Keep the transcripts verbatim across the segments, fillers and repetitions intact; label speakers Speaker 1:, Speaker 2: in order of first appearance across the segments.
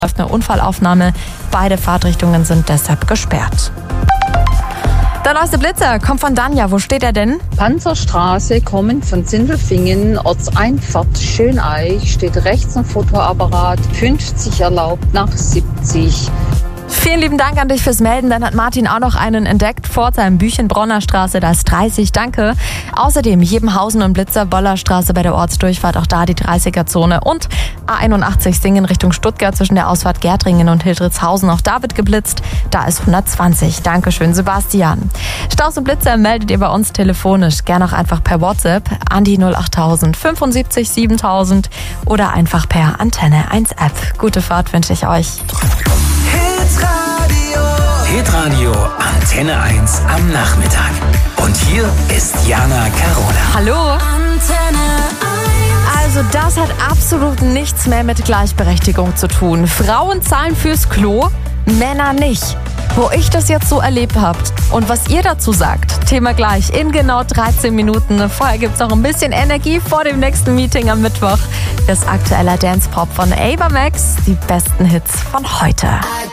Speaker 1: läuft eine Unfallaufnahme. Beide Fahrtrichtungen sind deshalb gesperrt. Der neueste Blitzer kommt von Danja. Wo steht er denn?
Speaker 2: Panzerstraße, kommend von Sindelfingen, Ortseinfahrt Schöneich, steht rechts ein Fotoapparat, fünfzig erlaubt nach siebzig.
Speaker 1: Vielen lieben Dank an dich fürs Melden. Dann hat Martin auch noch einen entdeckt. Pforzheim, Büchenbronner Straße, da ist dreißig. Danke. Außerdem Jebenhausen und Blitzer, Bollerstraße bei der Ortsdurchfahrt, auch da die dreißiger-Zone. Und A einundachtzig Singen Richtung Stuttgart zwischen der Ausfahrt Gärtringen und Hildritzhausen. Auch da wird geblitzt. Da ist hundertzwanzig. Dankeschön, Sebastian. Staus und Blitzer meldet ihr bei uns telefonisch. Gerne auch einfach per WhatsApp an die null achttausend fünfundsiebzig siebentausend oder einfach per Antenne eins App. Gute Fahrt wünsche ich euch.
Speaker 3: Hitradio Antenne eins am Nachmittag. Und hier ist Jana Carola.
Speaker 1: Hallo. Also das hat absolut nichts mehr mit Gleichberechtigung zu tun. Frauen zahlen fürs Klo, Männer nicht. Wo ich das jetzt so erlebt habt und was ihr dazu sagt, Thema gleich in genau dreizehn Minuten. Vorher gibt's noch ein bisschen Energie vor dem nächsten Meeting am Mittwoch. Das aktuelle Dance-Pop von Ava Max, die besten Hits von heute.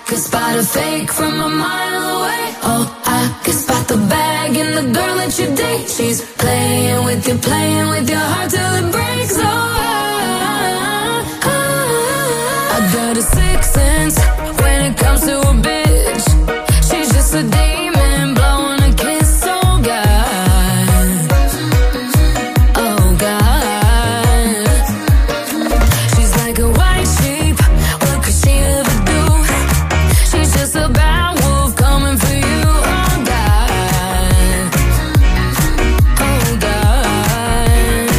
Speaker 4: A demon blowing a kiss, oh God, oh God. She's like a white sheep, what could she ever do? She's just a bad wolf coming for you, oh God, oh God.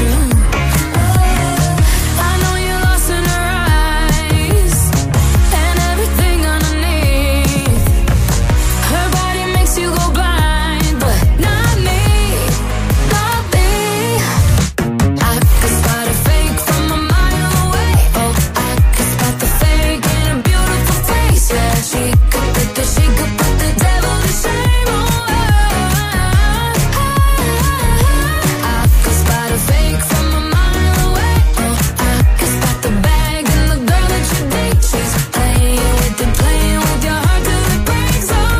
Speaker 4: I know you're lost in her eyes and everything underneath. Her body makes you go blind, but not me, not me. I could spot a fake from a mile away. Oh, I could spot the fake in a beautiful face. Yeah, she could put the, she could put the devil to shame. Oh, I could spot a fake from a mile away. Oh, I could spot the bag and the girl that you date. She's playing with it, playing with your heart till it breaks. Oh,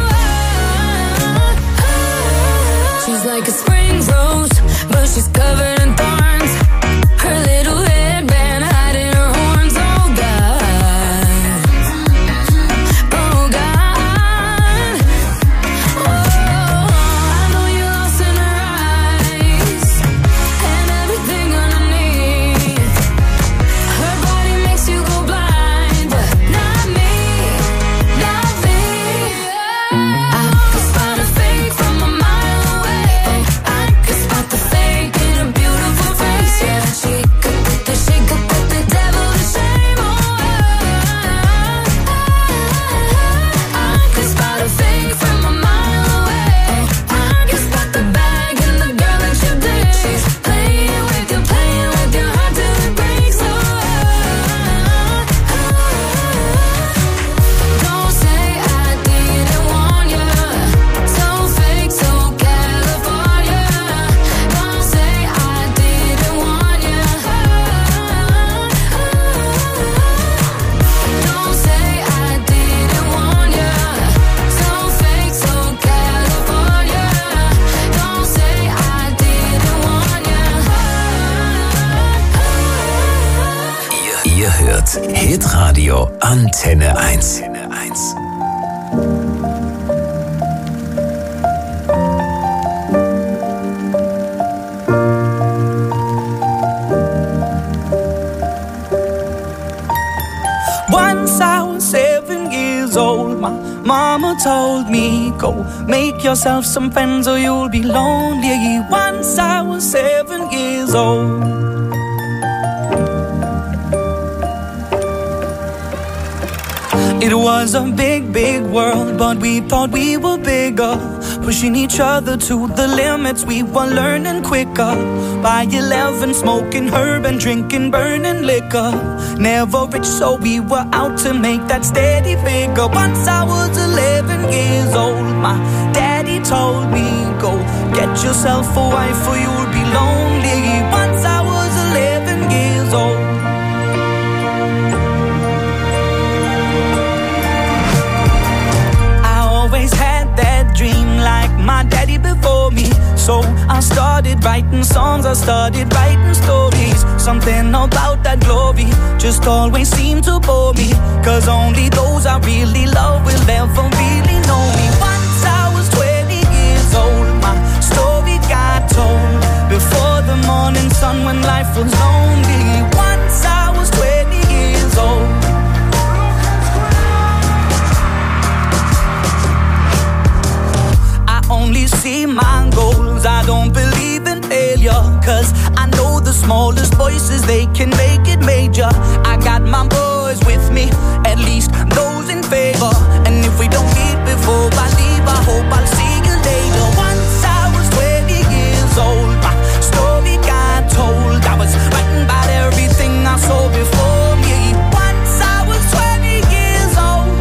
Speaker 4: she's like a spring rose, but she's covered in thorns. Her little headband hiding her horns. Oh God, oh God. Oh, I know you're lost in her eyes and everything underneath. Her body makes you go blind, but not me, not me. I could spot a fake from a mile away. Oh, I could spot the fake in a beautiful face. Yeah, she could put the, she could put the devil to shame. Oh, I could spot a fake from a mile away. Oh, I could spot the bag and the girl that you date. She's playing with you, playing with your heart till it breaks. Oh, don't say I didn't warn you. So fake, so California. Don't say I didn't warn you. Don't say I didn't warn you. So fake, so California. Don't say I didn't warn you.
Speaker 3: Ihr, ihr hört Hitradio Antenne eins.
Speaker 5: Once I was seven years old, my mama told me, go make yourself some friends or you'll be lonely. Once I was seven years old. It was a big, big world, but we thought we were bigger, pushing each other to the limits. We were learning quicker. By eleven, smoking herb and drinking burning liquor. Never rich, so we were out to make that steady figure. Once I was eleven years old, my daddy told me, go get yourself a wife or you'll be lonely. Once I was eleven years old. So I started writing songs, I started writing stories. Something about that glory just always seemed to bore me, cause only those I really love will ever really know me. Once I was twenty years old, my story got told before the morning sun when life was lonely. Once I was twenty years old. I only see my goals, I don't believe in failure, cause I know the smallest voices, they can make it major. I got my boys with me, at least those in favor. And if we don't meet before I leave, I hope I'll see you later. Once I was twenty years old, my story got told. I was writing about everything I saw before me. Once I was twenty years old.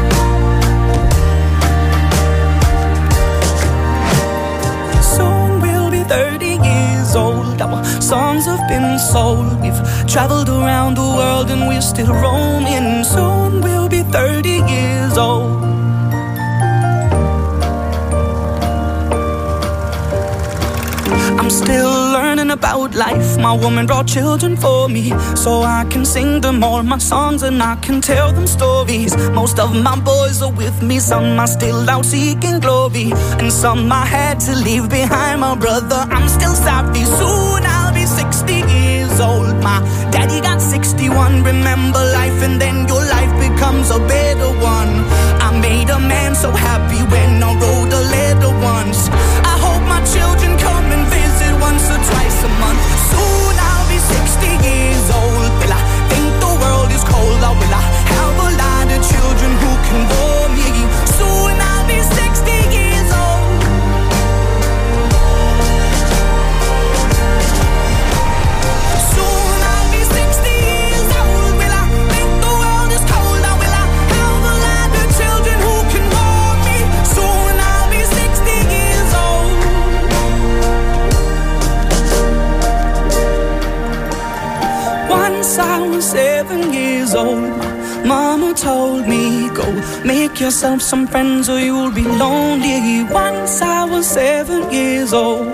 Speaker 5: Soon we'll be thirty years old. Our songs have been sold. We've traveled around the world and we're still roaming. Soon we'll be thirty years old. I'm still learning about life. My woman brought children for me, so I can sing them all my songs and I can tell them stories. Most of my boys are with me, some are still out seeking glory, and some I had to leave behind. My brother, I'm still sorry. Soon I'll be sixty years old. My daddy got sixty-one. Remember life and then your life becomes a better one. I made a man so happy when I wrote a letter once. I hope my children come and visit once or twice a month. Soon I'll be sixty years old. Will I think the world is cold, or will I have a lot of children who can bore me? Soon I'll be sixty years old. Soon I'll be sixty years old. Will I think the world is cold, or will I have a lot of children who can bore me? Soon I'll be sixty years old. Once I was seven years old, my mama told me, go make yourself some friends or you'll be lonely. Once I was seven years old.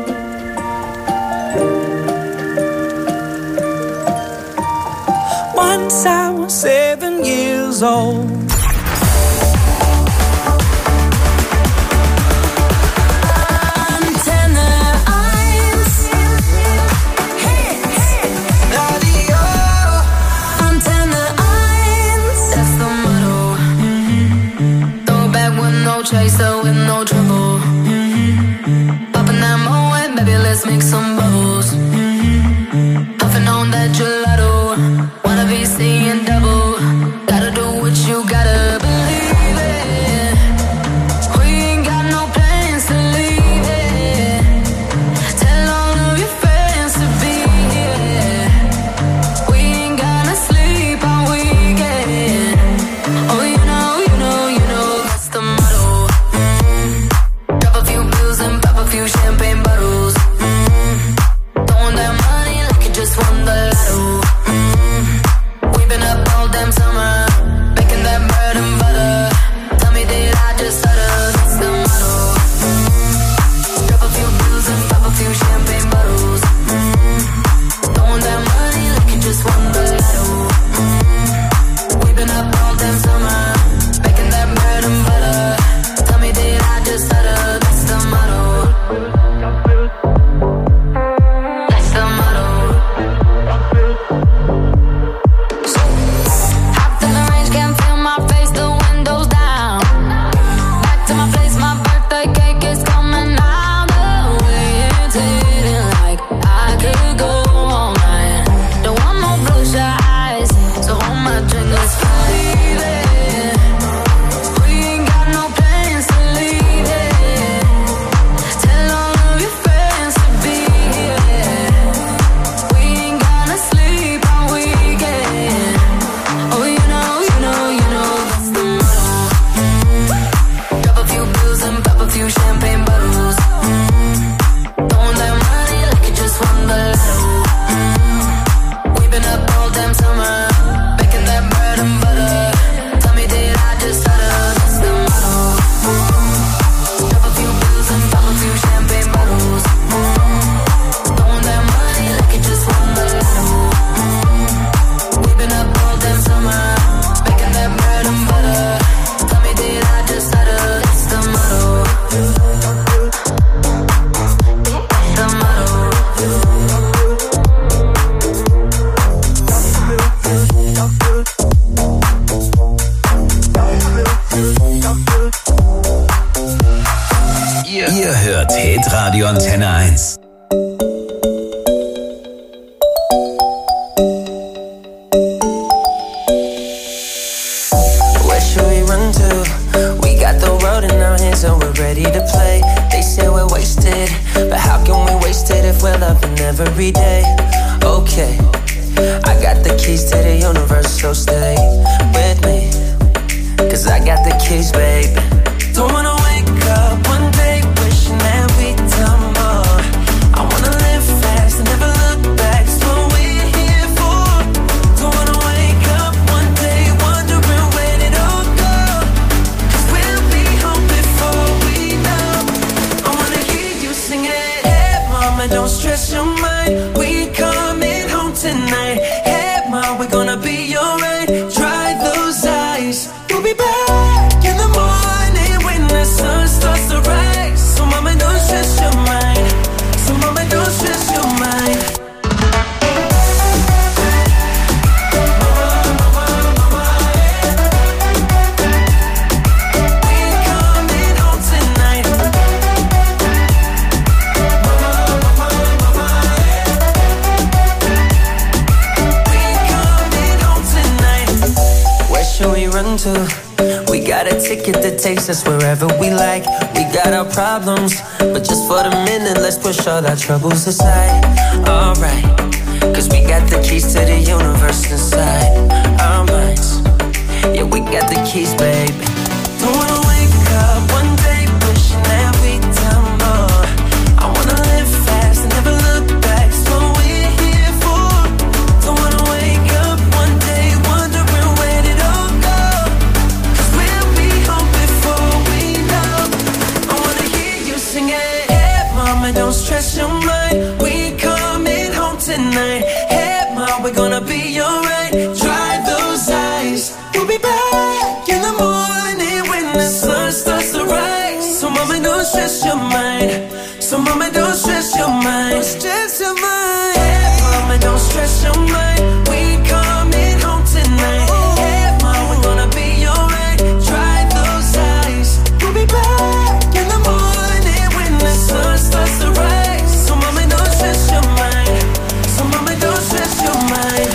Speaker 5: Once I was seven years old.
Speaker 4: Chaser with no trouble. Mm-hmm. Popping that Moet, baby, let's make some bubbles. Mm-hmm. Puffing on that gelato. Wanna be seeing double. Gotta do what you gotta believe it. We ain't got no plans to leave it. Tell all of your friends to be here. We ain't gonna sleep all weekend. Oh, you know, you know, you know, that's the motto. Champagne bottles, mm-hmm. Throwing
Speaker 3: Ihr hört Hitradio Antenne eins.
Speaker 6: Where should we run to? We got the road in our hands and we're ready to play. They say we're wasted, but how can we waste it if we're loving every day? Okay, I got the keys to the universe, so stay with me, 'cause I got the keys, baby. Don't wanna wake up one day wishing that we'd done more. I wanna live fast and never look back. It's what we're here for. Don't wanna wake up one day wondering where did it all go. 'Cause we'll be home before we know. I wanna hear you sing it. Hey mama, don't stress your mind. We coming home tonight. Hey mom, we're gonna be alright. Dry those eyes. We'll be back in the morning when the sun starts to rise. So mama, don't stress your mind. So mama, don't stress your mind. Run to. We got a ticket that takes us wherever we like. We got our problems, but just for the minute, let's push all our troubles aside. Alright, 'cause we got the keys to the universe inside our minds. Yeah, we got the keys, baby. Don't wanna wake up one day wishing that we'd done more. I wanna live fast and never look back. It's what we're here for. Don't wanna wake up one day wondering where did it all go. 'Cause we'll be home before we know. I wanna hear you sing it. Hey mama, don't stress your mind. We coming home tonight. Hey mom, we're gonna be alright. Dry those eyes. We'll be back in the morning when the sun starts to rise. So mama, don't stress your mind. So mama, don't stress your mind. Don't stress your mind. Hey mama, don't stress your mind. We coming home tonight. Hey mom, we're gonna be alright. Dry those eyes. We'll be back in the morning when the sun starts to rise. So mama, don't stress your mind. So mama, don't stress your mind.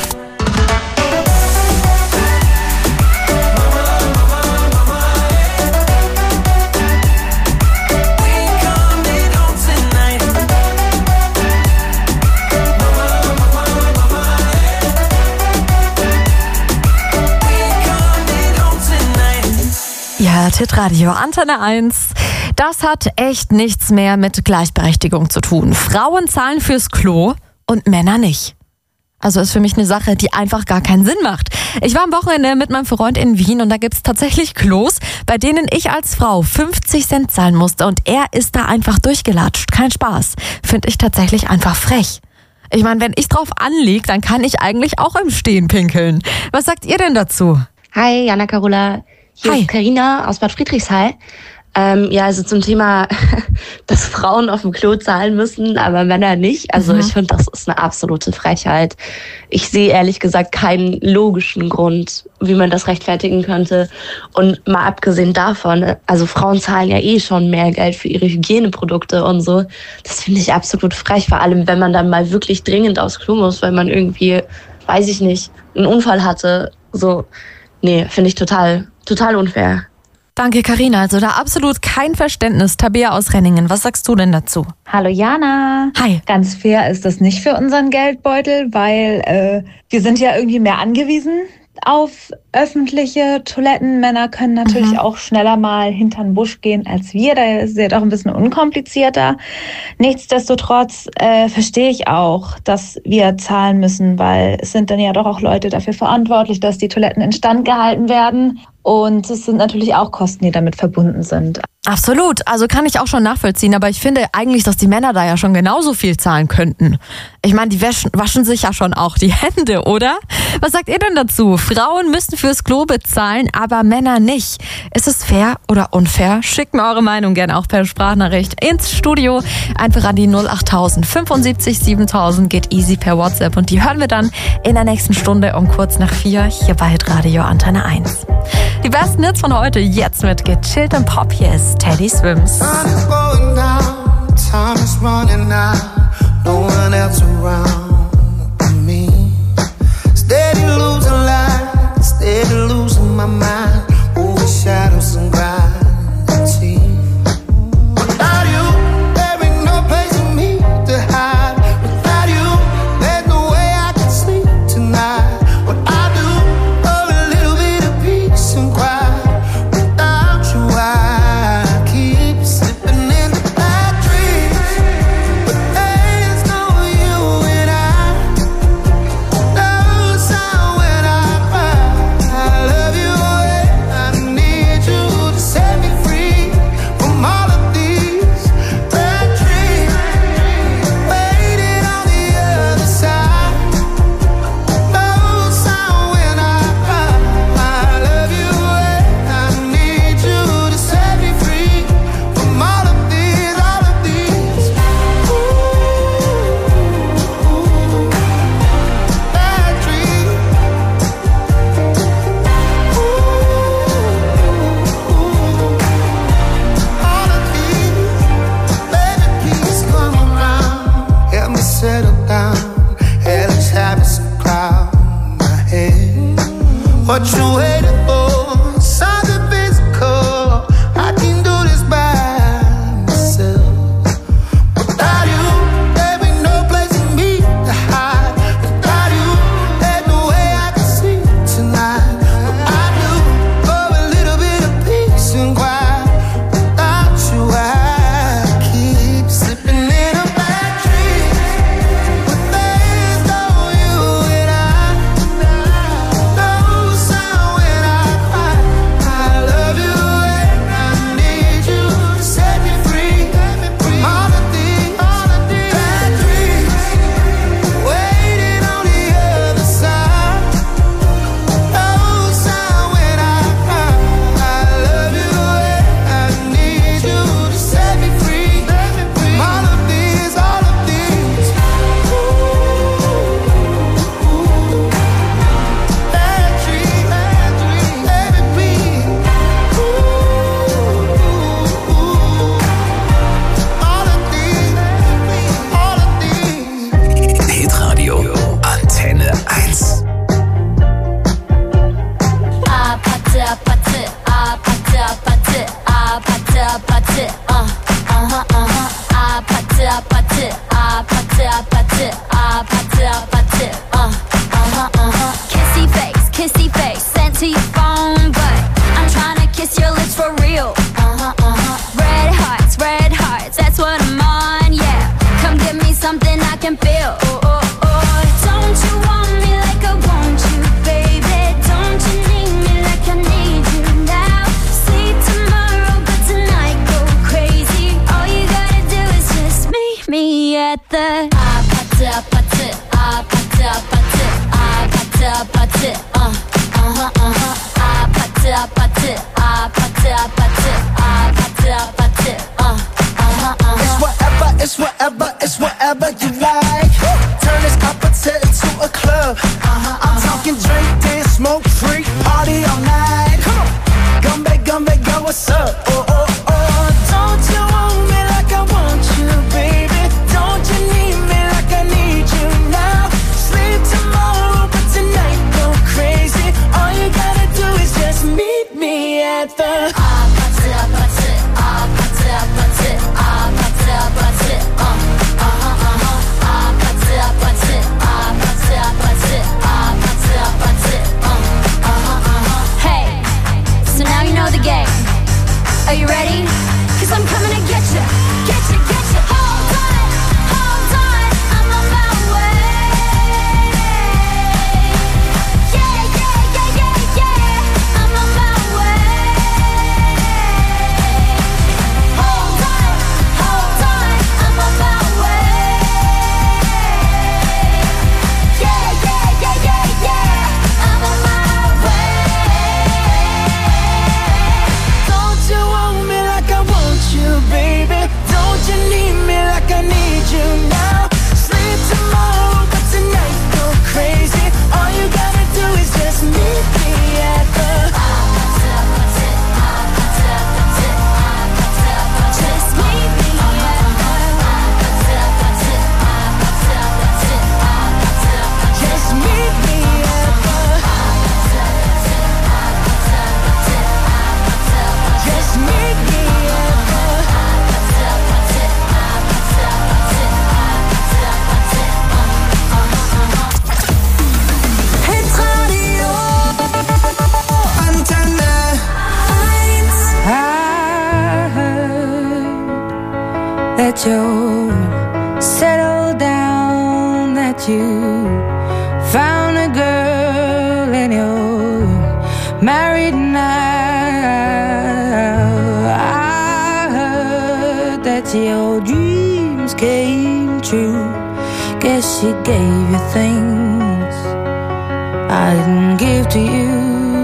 Speaker 1: Ja, Hitradio Antenne eins. Das hat echt nichts mehr mit Gleichberechtigung zu tun. Frauen zahlen fürs Klo und Männer nicht. Also ist für mich eine Sache, die einfach gar keinen Sinn macht. Ich war am Wochenende mit meinem Freund in Wien und da gibt's tatsächlich Klos, bei denen ich als Frau fünfzig Cent zahlen musste und er ist da einfach durchgelatscht. Kein Spaß. Finde ich tatsächlich einfach frech. Ich meine, wenn ich drauf anlieg, dann kann ich eigentlich auch im Stehen pinkeln. Was sagt ihr denn dazu?
Speaker 7: Hi, Jana Carola. Hier
Speaker 1: Hi.
Speaker 7: ist Carina aus Bad Friedrichshall. Ähm, ja, also zum Thema, dass Frauen auf dem Klo zahlen müssen, aber Männer nicht. Also
Speaker 1: Mhm.
Speaker 7: ich finde, das ist eine absolute Frechheit. Ich sehe ehrlich gesagt keinen logischen Grund, wie man das rechtfertigen könnte. Und mal abgesehen davon, also Frauen zahlen ja eh schon mehr Geld für ihre Hygieneprodukte und so. Das finde ich absolut frech, vor allem wenn man dann mal wirklich dringend aufs Klo muss, weil man irgendwie, weiß ich nicht, einen Unfall hatte. So, nee, finde ich total, total unfair.
Speaker 1: Danke, Carina. Also da absolut kein Verständnis. Tabea aus Renningen, was sagst du denn dazu?
Speaker 8: Hallo Jana.
Speaker 1: Hi.
Speaker 8: Ganz fair ist das nicht für unseren Geldbeutel, weil äh, wir sind ja irgendwie mehr angewiesen auf öffentliche Toiletten. Männer können natürlich
Speaker 1: Mhm.
Speaker 8: auch schneller mal hinter den Busch gehen als wir. Da ist es ja doch ein bisschen unkomplizierter. Nichtsdestotrotz äh, verstehe ich auch, dass wir zahlen müssen, weil es sind dann ja doch auch Leute dafür verantwortlich, dass die Toiletten instand gehalten werden. Und es sind natürlich auch Kosten, die damit verbunden sind.
Speaker 1: Absolut, also kann ich auch schon nachvollziehen, aber ich finde eigentlich, dass die Männer da ja schon genauso viel zahlen könnten. Ich meine, die waschen, waschen sich ja schon auch die Hände, oder? Was sagt ihr denn dazu? Frauen müssen fürs Klo bezahlen, aber Männer nicht. Ist es fair oder unfair? Schickt mir eure Meinung gerne auch per Sprachnachricht ins Studio. Einfach an die null achttausend fünfundsiebzig siebentausend, geht easy per WhatsApp und die hören wir dann in der nächsten Stunde um kurz nach vier hier bei Radio Antenne eins. Die besten Hits von heute jetzt mit gechilltem Pop. Hier ist Teddy Swims.
Speaker 9: Time is running out, no one else around me. Steady losing light, steady losing my mind, over shadows and gravity. Without you, there ain't no place for me to hide. Without you, there's no way I can sleep tonight. What I do for a little bit of peace and quiet. Without you, I keep slipping in the bad dreams. But there's no you and I. No sound when I cry. I love you and I need you to set me free from all of these bad dreams. Waiting on the other side. No sound when I cry. I love you and I need you to set me free from all of these, all of these. Ooh, bad dreams. All of these, baby, please come around. Help me settle down. Hellish habits cloud my head. What you waiting for? Something physical. I can do this by myself. Without you, there ain't no place for me to hide. Without you, there's no way I can sleep tonight. What I do for a little bit of peace and quiet. Without you, I keep slipping in a bad dream. But there's no you and I. No sound when I cry. I love you and I need you to set me free from all of these, all of these bad dreams. Waiting on the other side. No sound when I cry. I love you and I need you to set me free from all of these, all of these. Ooh, bad dreams, bad dreams, baby, please. Ooh, all of these, all of these.
Speaker 3: Hitradio Antenne eins.
Speaker 4: Ah, patte, patte, ah, patte, patte, ah, patte, patte, uh, uh-huh, uh-huh. Ah, patte, patte, ah, patte, patte, ah, patte, patte, uh, uh-huh, uh-huh. Kissy face, kissy face, sent to your phone, but I'm tryna kiss your lips for real. Uh-huh, uh-huh. Red hearts, red hearts, that's what I'm on, yeah. Come give me something I can feel. Oh, oh, oh. Don't you want me like I want you, baby? Don't you need me like I need you now? Sleep tomorrow, but tonight go crazy. All you gotta do is just meet me at the ah, patte, patte, ah, patte, patte, ah, patte, patte, uh, uh-huh, uh-huh. Ah, patte, patte, ah, patte, patte, ah, patte, patte, uh, uh-huh, uh-huh.
Speaker 9: It's whatever, it's whatever, it's whatever you like. Turn this appetite into a club. I'm talking drink, dance, smoke, freak, party all night. Come on, gumbe, gumbe, go, what's up? Oh, oh, oh. Don't you want me like I want you, baby? Don't you need me like I need you now? Sleep tomorrow, but tonight go crazy. All you gotta do is just meet me at the
Speaker 4: Ah, patte, patte, ah, patte, patte, ah, patte, patte, uh, uh-huh, uh-huh. Ah, patte, patte, ah, patte, patte, ah, patte, patte, uh, uh-huh, uh-huh. Hey, so now you know the game. Are you ready? 'Cause I'm coming to get you, get you, get you. Hold on, hold on, I'm on my way. Yeah, yeah, yeah, yeah, yeah, I'm on my way. Hold on, hold on, I'm on my way. Yeah, yeah, yeah, yeah, yeah, I'm on my way.
Speaker 9: Don't you want me like I want you, baby? Don't you need me
Speaker 10: that you're settled down, that you found a girl and you're married now. I heard that your dreams came true. Guess she gave you things I didn't give to you.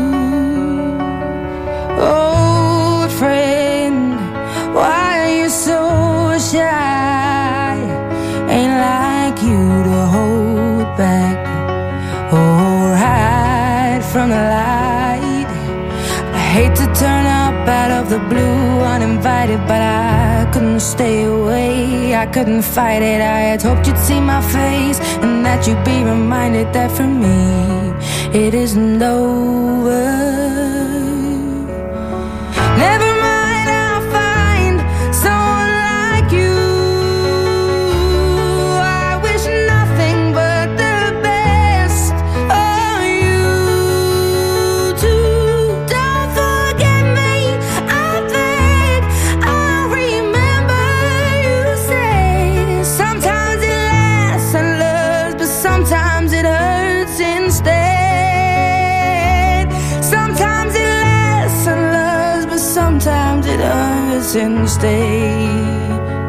Speaker 10: Old friend, why are you so shy? Ain't like you to hold back or hide from the light. I hate to turn up out of the blue uninvited, but I couldn't stay away, I couldn't fight it. I had hoped you'd see my face and that you'd be reminded that for me it isn't over. Never mind, I'll find someone like you. I wish nothing but the best for you too. Don't forget me, I beg. I remember you say sometimes it lasts and loves, but sometimes it hurts instead. Sometimes it lasts and loves, but sometimes it hurts instead.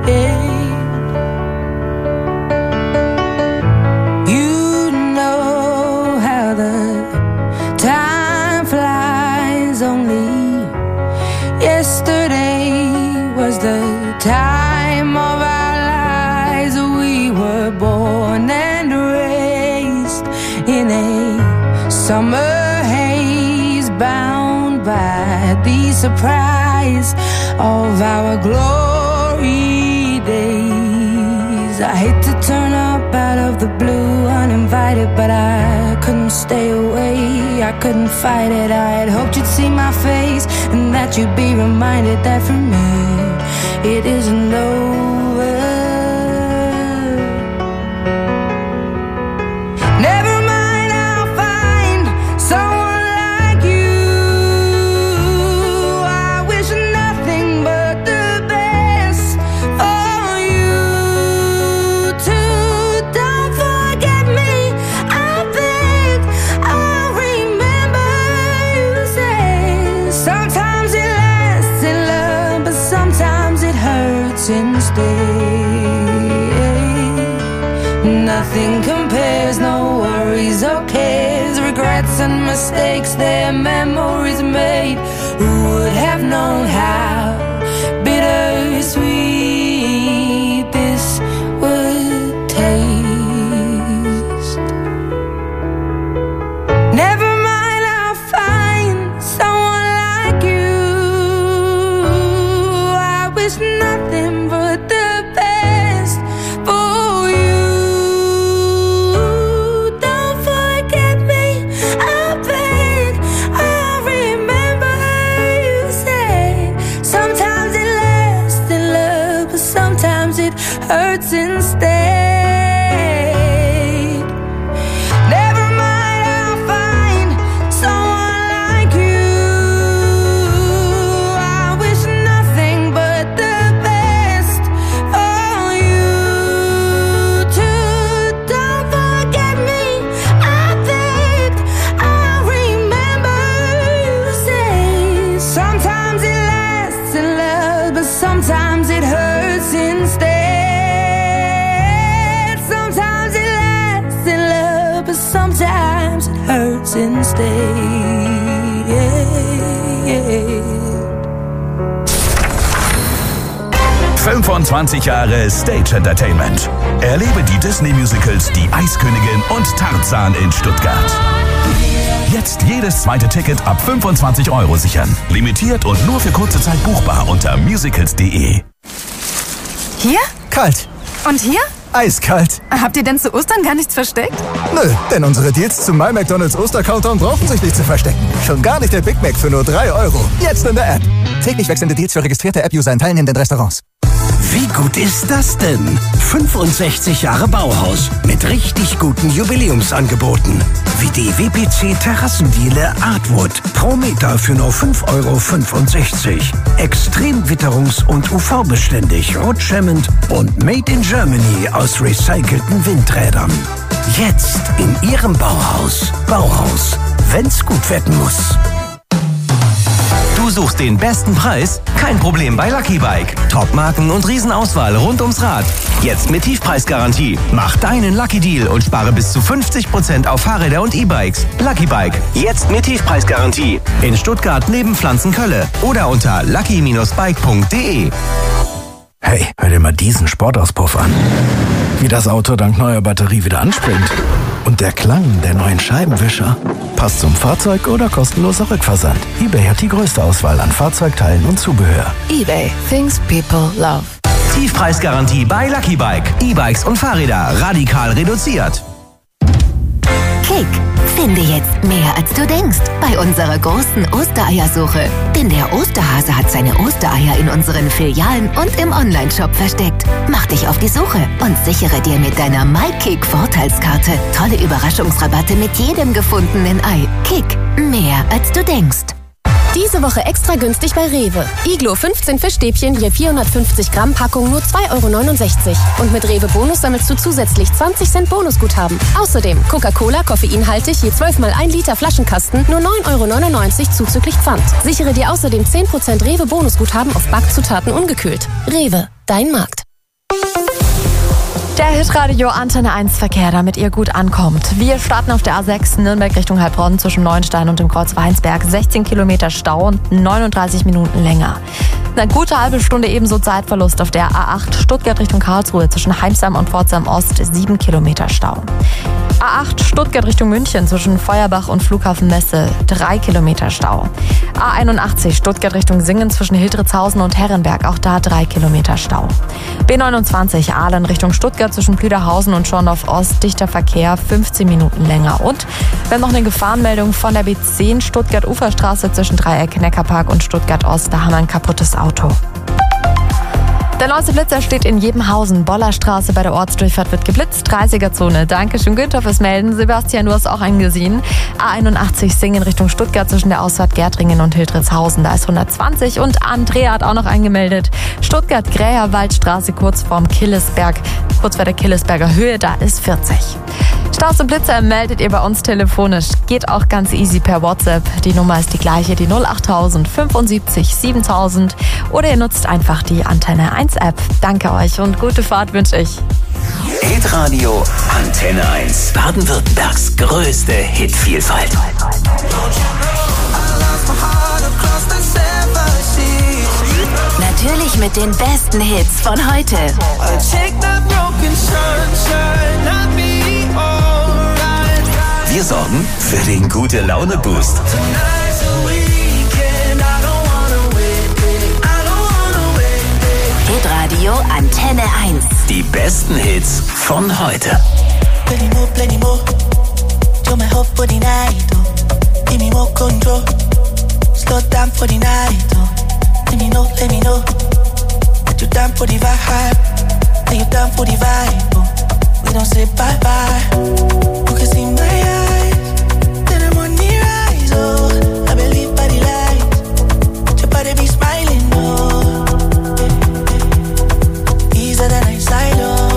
Speaker 10: You know how the time flies. Only yesterday was the time of our lives. We were born and raised in a summer haze, bound by the surprise of our glory days. I hate to turn up out of the blue uninvited, but I couldn't stay away, I couldn't fight it. I had hoped you'd see my face and that you'd be reminded that for me it isn't over. Never mind, I'll find someone like you. I wish nothing but the best for you too. Don't forget me, I beg. I remember you say sometimes it lasts in love, but sometimes it hurts instead. Nothing compares, no worries or cares, regrets and mistakes, their memories made. Who would have known how bittersweet this would taste? Never mind, I'll find someone like you. I wish nothing but the best for you. Don't forget me, I beg. I remember you said sometimes it lasts in love, but sometimes it hurts instead. Never mind, I'll find someone like you. I wish nothing but the best for you too. Don't forget me, I beg. I remember you say sometimes it lasts in love, but sometimes it hurts instead. Sometimes it lasts in love, but sometimes it hurts instead. Yeah.
Speaker 11: fünfundzwanzig Jahre Stage Entertainment. Erlebe die Disney-Musicals Die Eiskönigin und Tarzan in Stuttgart. Jetzt jedes zweite Ticket ab fünfundzwanzig Euro sichern. Limitiert und nur für kurze Zeit buchbar unter musicals punkt de.
Speaker 12: Hier?
Speaker 13: Kalt.
Speaker 12: Und hier?
Speaker 13: Eiskalt.
Speaker 12: Habt ihr denn zu Ostern gar nichts versteckt?
Speaker 13: Nö, denn unsere Deals zum My McDonald's Oster-Countdown brauchen sich nicht zu verstecken. Schon gar nicht der Big Mac für nur drei Euro. Jetzt in der App. Täglich wechselnde Deals für registrierte App-User in teilnehmenden Restaurants.
Speaker 14: Wie gut ist das denn? fünfundsechzig Jahre Bauhaus mit richtig guten Jubiläumsangeboten. Wie die W P C Terrassendiele Artwood. Pro Meter für nur fünf Euro fünfundsechzig. Extrem witterungs- und U V-beständig, rutschhemmend und made in Germany aus recycelten Windrädern. Jetzt in Ihrem Bauhaus. Bauhaus, wenn's gut werden muss.
Speaker 15: Du suchst den besten Preis? Kein Problem bei Lucky Bike. Top-Marken und Riesenauswahl rund ums Rad. Jetzt mit Tiefpreisgarantie. Mach deinen Lucky Deal und spare bis zu fünfzig Prozent auf Fahrräder und E-Bikes. Lucky Bike. Jetzt mit Tiefpreisgarantie. In Stuttgart neben Pflanzenkölle oder unter lucky Bindestrich bike punkt de.
Speaker 13: Hey, hör dir mal diesen Sportauspuff an. Wie das Auto dank neuer Batterie wieder anspringt. Und der Klang der neuen Scheibenwischer. Passt zum Fahrzeug oder kostenloser Rückversand. eBay hat die größte Auswahl an Fahrzeugteilen und Zubehör.
Speaker 1: eBay. Things people love.
Speaker 15: Tiefpreisgarantie bei Lucky Bike. E-Bikes und Fahrräder radikal reduziert.
Speaker 16: Kick, finde jetzt mehr als du denkst bei unserer großen Ostereiersuche. Denn der Osterhase hat seine Ostereier in unseren Filialen und im Onlineshop versteckt. Mach dich auf die Suche und sichere dir mit deiner MyKick-Vorteilskarte tolle Überraschungsrabatte mit jedem gefundenen Ei. Kick, mehr als du denkst.
Speaker 17: Diese Woche extra günstig bei Rewe. Iglo fünfzehn Fischstäbchen je vierhundertfünfzig Gramm Packung nur zwei Euro neunundsechzig. Und mit Rewe Bonus sammelst du zusätzlich zwanzig Cent Bonusguthaben. Außerdem Coca-Cola koffeinhaltig je zwölf mal ein Liter Flaschenkasten nur neun Euro neunundneunzig zuzüglich Pfand. Sichere dir außerdem zehn Prozent Rewe Bonusguthaben auf Backzutaten ungekühlt. Rewe, dein Markt.
Speaker 1: Der Hitradio Antenne eins Verkehr, damit ihr gut ankommt. Wir starten auf der A sechs Nürnberg Richtung Heilbronn zwischen Neuenstein und dem Kreuz Weinsberg. sechzehn Kilometer Stau und neununddreißig Minuten länger. Eine gute halbe Stunde ebenso Zeitverlust auf der A acht Stuttgart Richtung Karlsruhe zwischen Heimsam und Pforzheim Ost. sieben Kilometer Stau. A acht Stuttgart Richtung München zwischen Feuerbach und Flughafen Messe. drei Kilometer Stau. A einundachtzig Stuttgart Richtung Singen zwischen Hildritzhausen und Herrenberg. Auch da drei Kilometer Stau. B neunundzwanzig Aalen Richtung Stuttgart zwischen Plüderhausen und Schorndorf Ost, dichter Verkehr, fünfzehn Minuten länger. Und wir haben noch eine Gefahrenmeldung von der B zehn Stuttgart-Uferstraße zwischen Dreieck Neckarpark und Stuttgart Ost. Da haben wir ein kaputtes Auto. Der neueste Blitzer steht in Jebenhausen. Bollerstraße bei der Ortsdurchfahrt wird geblitzt. dreißiger-Zone. Dankeschön, Günther, fürs Melden. Sebastian, du hast auch einen gesehen. A einundachtzig Singen Richtung Stuttgart zwischen der Ausfahrt Gärtringen und Hildritzhausen. Da ist hundertzwanzig. Und Andrea hat auch noch angemeldet. Stuttgart-Gräher-Waldstraße kurz vorm Killesberg. Kurz vor der Killesberger Höhe. Da ist vierzig. Staus und Blitzer meldet ihr bei uns telefonisch. Geht auch ganz easy per WhatsApp. Die Nummer ist die gleiche, die null achttausend fünfundsiebzig siebentausend. Oder ihr nutzt einfach die Antenne eins App. Danke euch und gute Fahrt wünsche ich.
Speaker 3: Hitradio Antenne eins. Baden-Württembergs größte Hitvielfalt.
Speaker 16: Natürlich mit den besten Hits von heute.
Speaker 3: Wir sorgen für den Gute-Laune-Boost.
Speaker 16: Hitradio Antenne eins.
Speaker 3: Die besten Hits von heute.
Speaker 18: Plenty more, plenty more. Do my hope for the night, oh. Give me more control. Slow down for the night, oh. Let me know, let me know. That you down for the vibe. That you down for the vibe, oh. We don't say bye-bye. You can see my eyes. Then I'm on the rise, oh. I believe by the light. Your body be smiling, oh. Easier than I side, oh.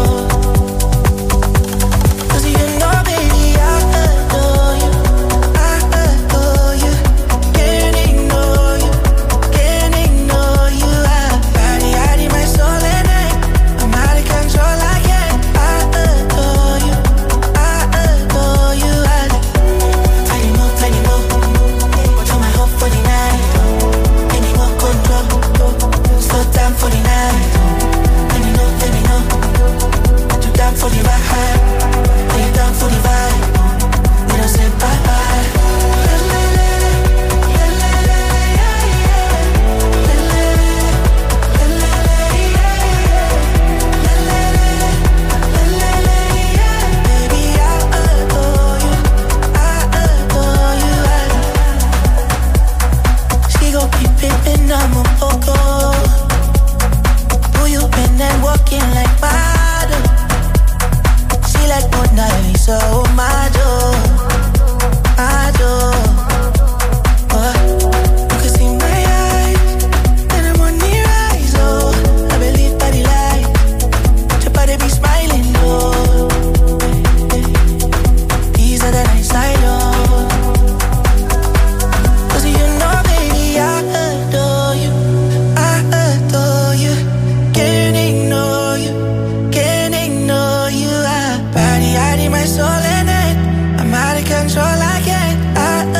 Speaker 18: Who you been and walking like bottle? See like Mona Lisa, oh my door, my door. Oh, you can see my eyes, and I'm on the rise. Oh, I believe by the light, your body be smiling. Oh, these are the nights I know. Cause you know, baby, I adore you, I adore you. Can't ignore you, can't ignore you. I body, I need my soul in it. I'm out of control, I can't. I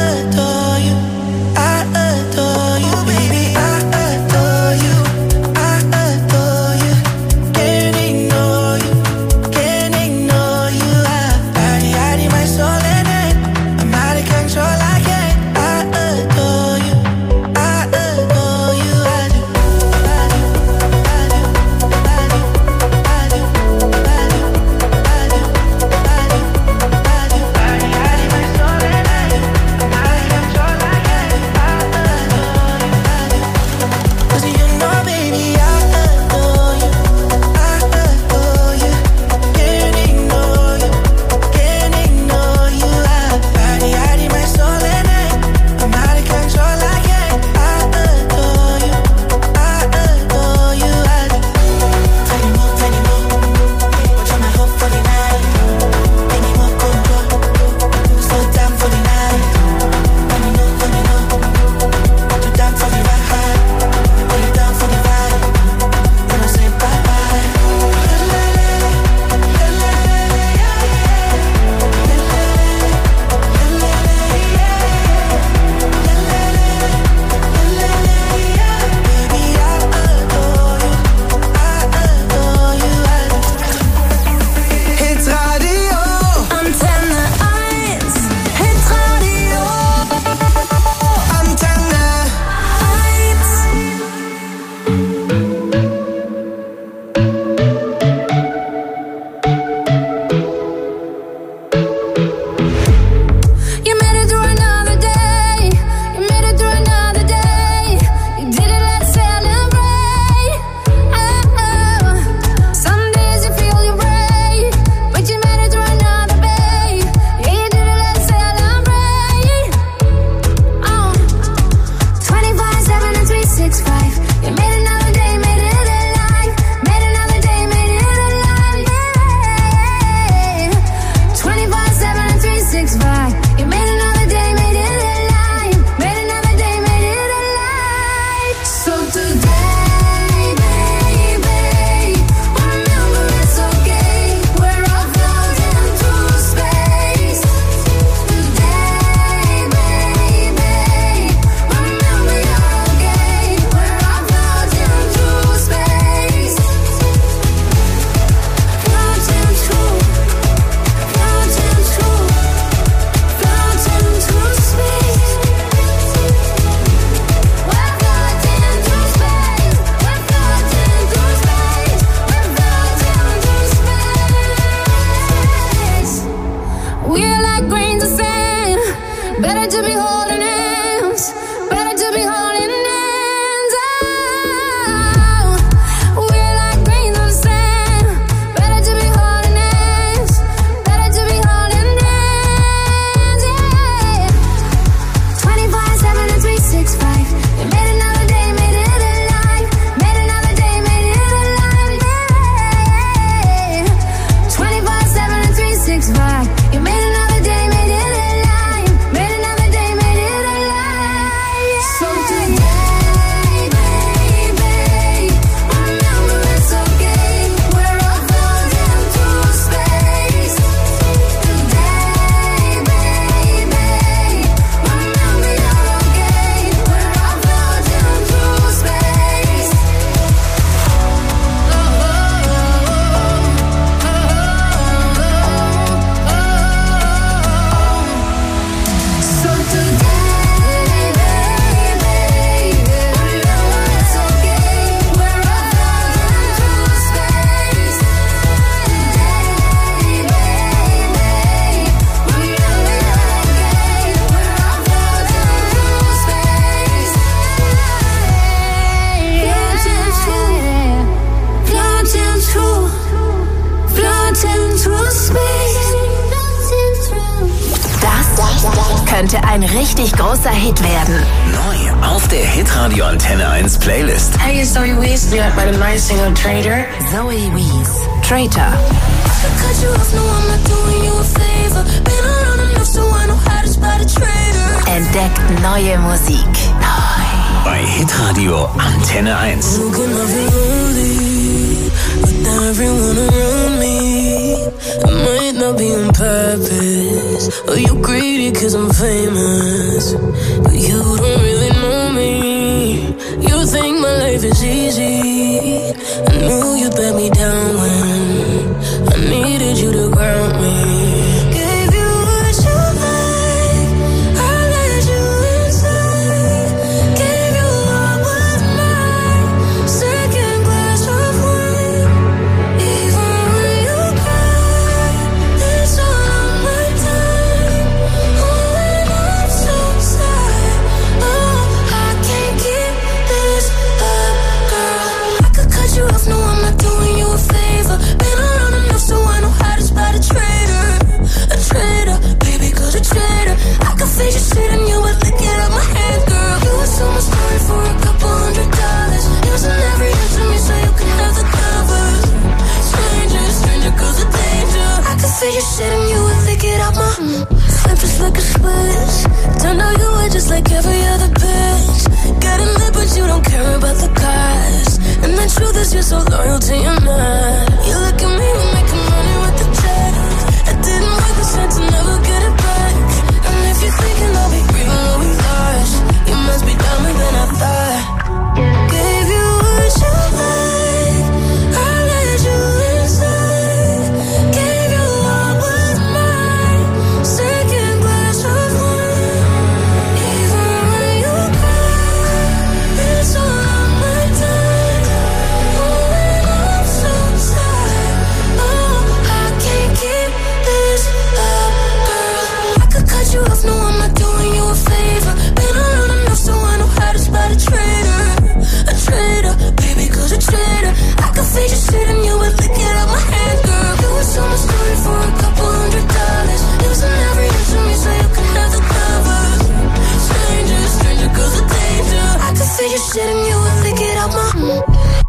Speaker 16: könnte ein richtig großer Hit werden.
Speaker 3: Neu auf der Hitradio Antenne eins Playlist.
Speaker 19: Hey, it's Zoe Wees. You got my nice single Traitor.
Speaker 16: Zoe Wees, Traitor.
Speaker 4: Cut you off, no, I'm not doing you a favor. Been around enough so I know how to spot a traitor.
Speaker 16: Entdeckt neue Musik. Neu.
Speaker 3: Bei Hitradio Antenne eins.
Speaker 4: Looking up lonely, but now everyone around me. It might not be on purpose, or you greedy cause I'm famous, but you don't really know me. You think my life is easy. I knew you'd let me down when I needed you to ground me. Gave you what you like, I let you inside. Gave you what was mine, second glass of wine. Even when you cry, it's all on my time. Oh, and I'm so sad. Oh, I can't keep this up, girl. I could cut you off, no, I'm not doing you a favor. Been around enough so I know how to spot a traitor. A traitor, baby, cause a traitor. I could face your shit and you would lick it out my hand, girl. You would sell my story for a couple hundred dollars. Using every inch of me so you can have the covers. Stranger, stranger, cause of danger. I could face your shit and you would lick it out my mm. Flip just like a switch. Turned out you were just like every other bitch. Got it lit but you don't care about the cost. And the truth is you're so loyal to your man. You look at me, we're making money with the check. I didn't work the cent to never get it back. And if you're thinking I'll be grieving what we lost, you must be dumber than I thought. Gave you what you like, I let you inside. Gave you what was mine, second glass of wine. Even when you cry, it's all on my time. Oh, and I'm so sad. Oh, I can't keep this up, girl. I could cut you off, no, I'm not doing you a favor. Been around enough so I know how to spot a traitor. A traitor, baby, cause a traitor. I could face your shit and you would lick it out my hand, girl. You would sell my story for a couple hundred dollars. Using every inch of me so you can have the covers. Stranger, stranger, cause of danger. I could face your shit and you would lick it out my mm.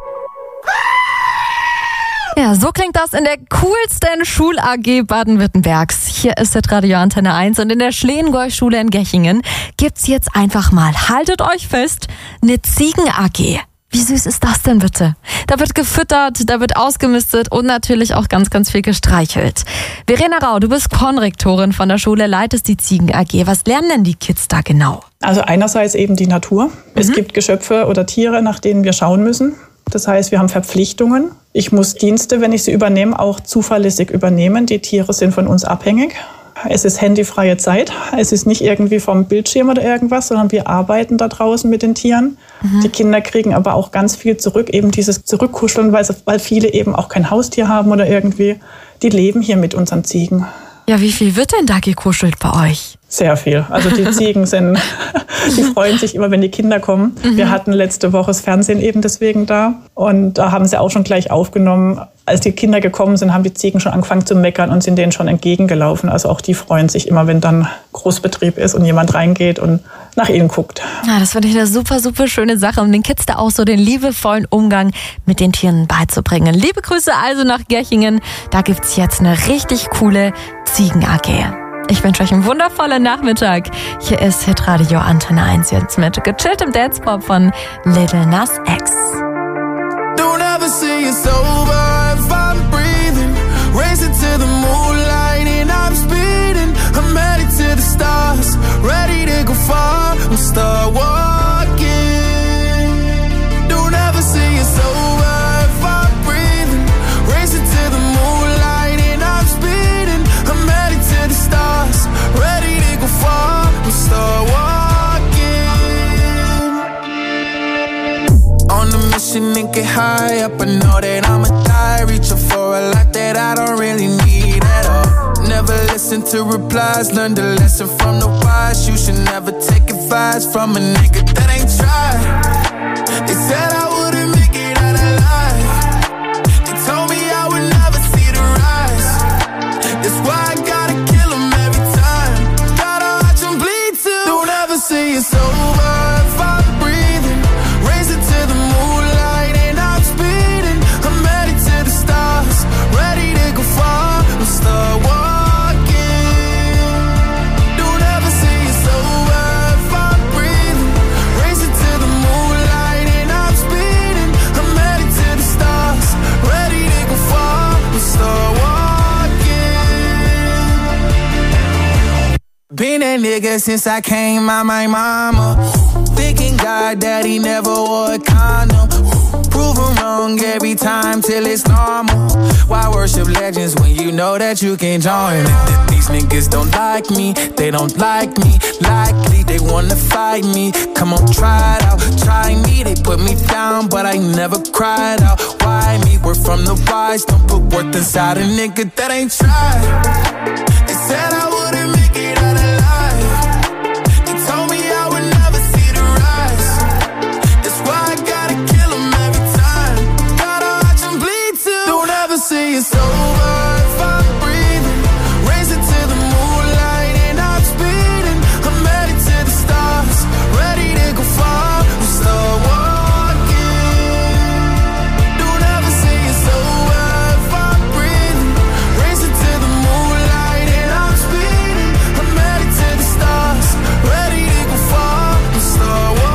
Speaker 1: Ja, so klingt das in der coolsten Schul-A G Baden-Württembergs. Hier ist das Radio Antenne eins und in der Schleengoy-Schule in Gechingen gibt's jetzt einfach mal, haltet euch fest, eine Ziegen-A G. Wie süß ist das denn bitte? Da wird gefüttert, da wird ausgemistet und natürlich auch ganz, ganz viel gestreichelt. Verena Rau, du bist Konrektorin von der Schule, leitest die Ziegen-A G. Was lernen denn die Kids da genau?
Speaker 20: Also einerseits eben die Natur. Mhm. Es gibt Geschöpfe oder Tiere, nach denen wir schauen müssen. Das heißt, wir haben Verpflichtungen. Ich muss Dienste, wenn ich sie übernehme, auch zuverlässig übernehmen. Die Tiere sind von uns abhängig. Es ist handyfreie Zeit. Es ist nicht irgendwie vom Bildschirm oder irgendwas, sondern wir arbeiten da draußen mit den Tieren. Mhm. Die Kinder kriegen aber auch ganz viel zurück, eben dieses Zurückkuscheln, weil, weil viele eben auch kein Haustier haben oder irgendwie. Die leben hier mit unseren Ziegen.
Speaker 1: Ja, wie viel wird denn da gekuschelt bei euch?
Speaker 20: Sehr viel. Also die Ziegen sind, die freuen sich immer, wenn die Kinder kommen. Mhm. Wir hatten letzte Woche das Fernsehen eben deswegen da. Und da haben sie auch schon gleich aufgenommen. Als die Kinder gekommen sind, haben die Ziegen schon angefangen zu meckern und sind denen schon entgegengelaufen. Also auch die freuen sich immer, wenn dann Großbetrieb ist und jemand reingeht und nach ihnen guckt.
Speaker 1: Ja, das finde ich eine super, super schöne Sache, um den Kids da auch so den liebevollen Umgang mit den Tieren beizubringen. Liebe Grüße also nach Gechingen. Da gibt's jetzt eine richtig coole Ziegen-A G. Ich wünsche euch einen wundervollen Nachmittag. Hier ist Hitradio Antenne eins jetzt mit gechilltem Dance-Pop von Lil Nas X.
Speaker 21: Don't ever say it's over if I'm breathing. Racing to the moonlight and I'm speeding. I'm headed to the stars, ready to go far and start walking. Don't ever say it's over if I'm breathing. Racing to the moonlight and I'm speeding. I'm headed to the stars, ready to go far and start walking. On a mission and get high up, I know that I'ma die. Reaching for a lot that I don't really need at all. Never listen to replies, learn the lesson from the wise. You should never take advice from a nigga that ain't tried. They said I wouldn't make it out alive. They told me I would never see the rise. That's why I gotta kill 'em every time. Gotta watch 'em bleed. nigga since I came out my mama. Thinking God that he never wore a condom. Prove him wrong every time till it's normal. Why worship legends when you know that you can join? These niggas don't like me, they don't like me. Likely they wanna fight me. Come on, try it out, try me. They put me down, but I never cried out. Why me? We're from the wise. Don't put worth inside a nigga that ain't tried. They said I wouldn't make it out alive. They told me I would never see the rise. That's why I gotta kill them every time. Gotta watch them bleed too. Don't ever say it's over if I'm breathing. Racing to the moonlight and I'm speeding. I'm headed to the stars, ready to go far. I'm start walking. Don't ever say it's over if I'm breathing. Racing to the moonlight and I'm speeding. I'm headed to the stars, ready to go far. I'm start walking.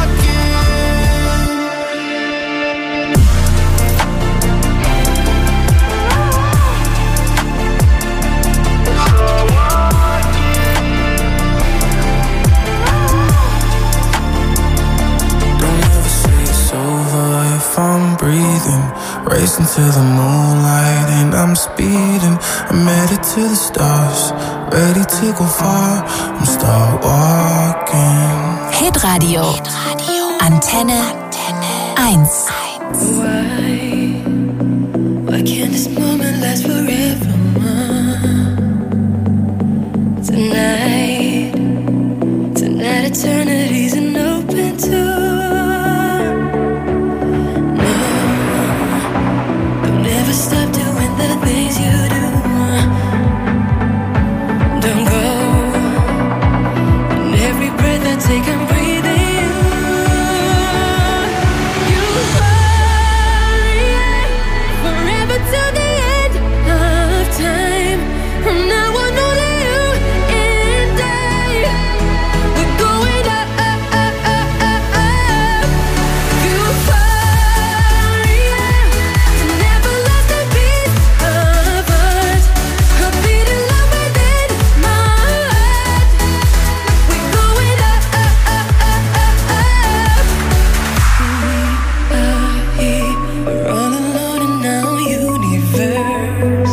Speaker 21: Don't ever say it's over if I'm breathing. Racing to the moonlight and I'm speeding. I'm headed to the stars, ready to go far. I'm start walking.
Speaker 16: Hitradio. Antenne eins.
Speaker 4: Why? Why can't this moment last forever? Tonight, tonight eternity's an open door. No, don't ever stop doing the things you do. Don't go. And every breath I take, I'm breathing you. You hurry forever till the end of time. From now on, only you and I. We're going up, up, up, up, up, up. You hurry, never lost a piece of us. A beating love within my heart. We're going up, up, up, up, up, up. We are here, we're all alone in our universe.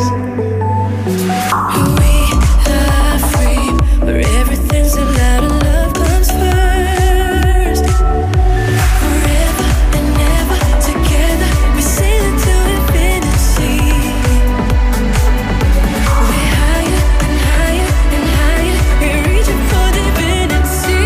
Speaker 4: We are free, where everything's allowed and love comes first. Forever and ever together, we sail into infinity. We're higher and higher and higher, we're reaching for divinity.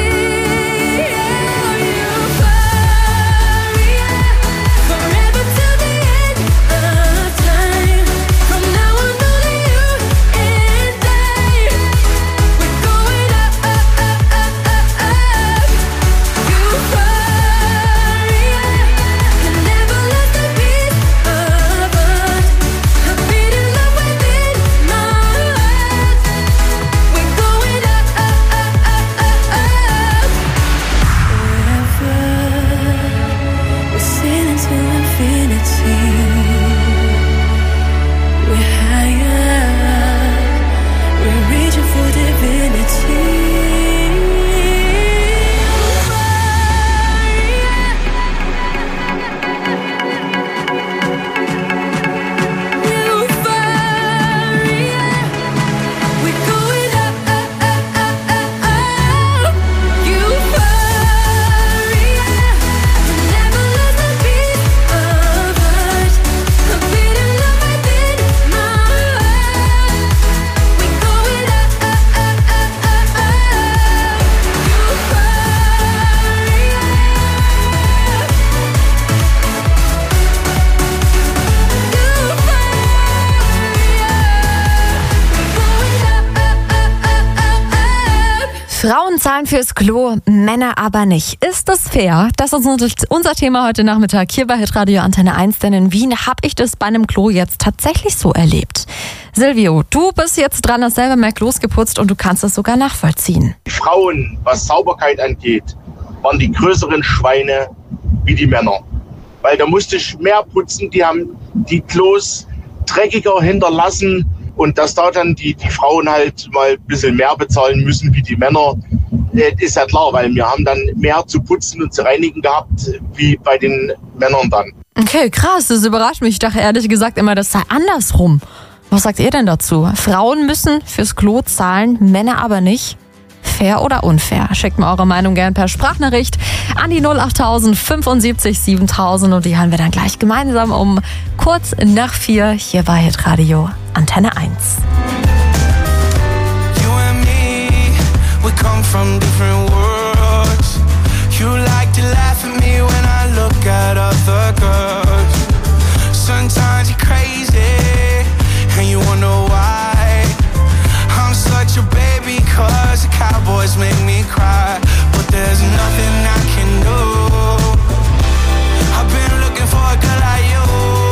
Speaker 4: Oh, you hurry, forever till the end of time. From now on, only you and I. We're going up, up, up, up, up, up. You hurry, can never lost a piece of us. A beating love within my heart. We're going up, up, up, up, up, up. Forever, we're sailing to infinity. We're higher, we're reaching for divinity. We're going up, up, up, up, up, up. You hurry, never lost a piece of us. A beating love within my heart. We're going up, up, up, up, up, up. You hurry,
Speaker 1: Frauen zahlen fürs Klo, Männer aber nicht. Ist das fair? Das ist unser Thema heute Nachmittag hier bei Hitradio Antenne eins. Denn in Wien habe ich das bei einem Klo jetzt tatsächlich so erlebt. Silvio, du bist jetzt dran, hast selber mehr Klos geputzt und du kannst es sogar nachvollziehen.
Speaker 2: Die Frauen, was Sauberkeit angeht, waren die größeren Schweine wie die Männer. Weil da musste ich mehr putzen, die haben die Klos dreckiger hinterlassen, Und dass da dann die, die Frauen halt mal ein bisschen mehr bezahlen müssen wie die Männer, äh, ist ja klar, weil wir haben dann mehr zu putzen und zu reinigen gehabt, wie bei den Männern dann.
Speaker 1: Okay, krass, das überrascht mich. Ich dachte ehrlich gesagt immer, das sei andersrum. Was sagt ihr denn dazu? Frauen müssen fürs Klo zahlen, Männer aber nicht. Fair oder unfair? Schickt mir eure Meinung gern per Sprachnachricht an die null acht fünfundsiebzig siebentausend und die hören wir dann gleich gemeinsam um kurz nach vier hier bei Hitradio Antenne eins.
Speaker 21: You and me, we come from different worlds. You like to laugh at me when I look at other girls. Sometimes you're crazy and you wonder why. I'm such a baby cause the Cowboys make me cry. But there's nothing I can do. I've been looking for a girl like you.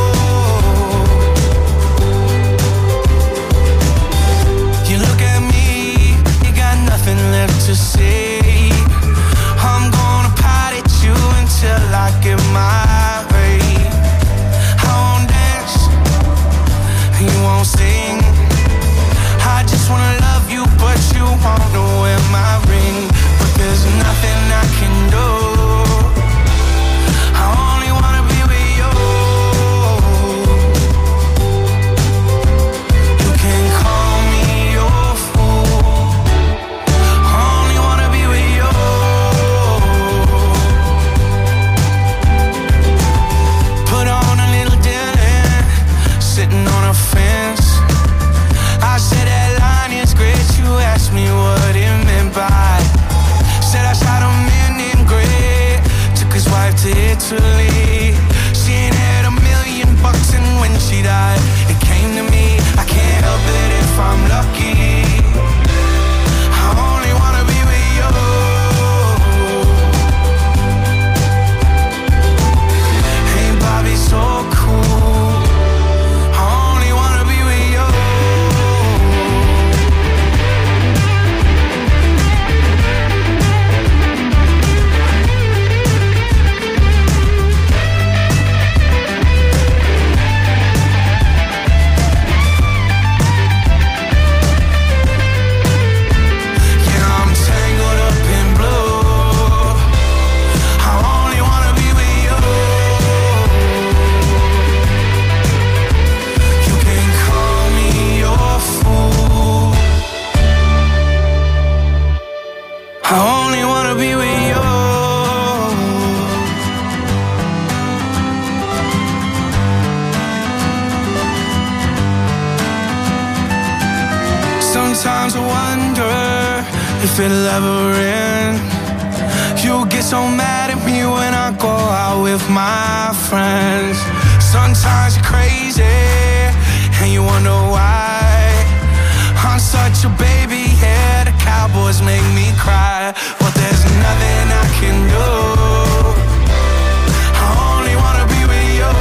Speaker 21: You look at me, you got nothing left to say. I'm gonna pout at you until I get my way. I won't dance, you won't sing. I just wanna love you, but you won't know wear my ring. But there's nothing I can do. I only wanna be with you. You can call me your fool. I only wanna be with you. Put on a little Dylan, sitting on a fence. I said that line is great, you asked me what it meant by. Said I shot him in in gray, took his wife to Italy. She ain't had a million bucks and when she died, it came to me. I can't help it if I'm lucky. I only wanna be with you. Hey Bobby, so cool. I only wanna be with you. I only wanna be with you. Sometimes I wonder if it'll ever end. You get so mad at me when I go out with my friends. Sometimes you're crazy and you wonder why. I'm such a baby, yeah, the Cowboys make me cry. But there's nothing I can do. I only wanna be with you.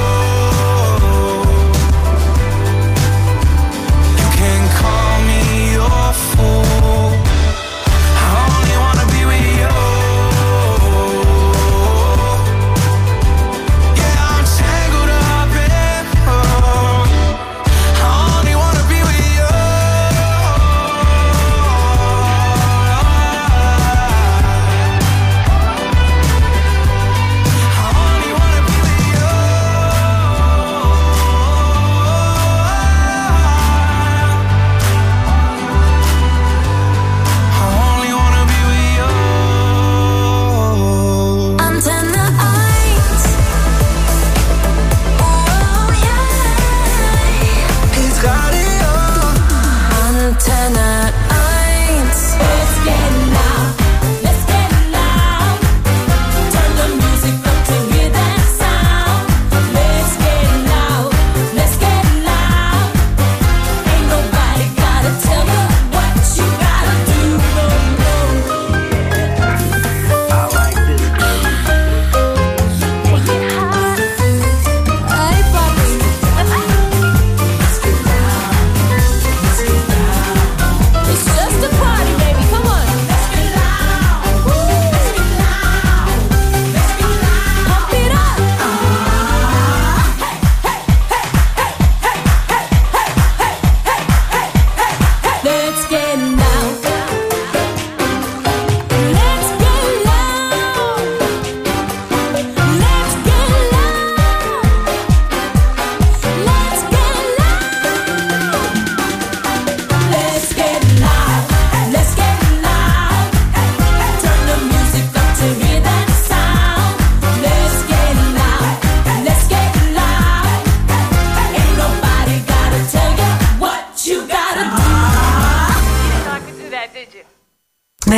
Speaker 21: You can call me your fool. I only wanna be with you. Yeah, I'm tangled up in love. I only wanna be with you.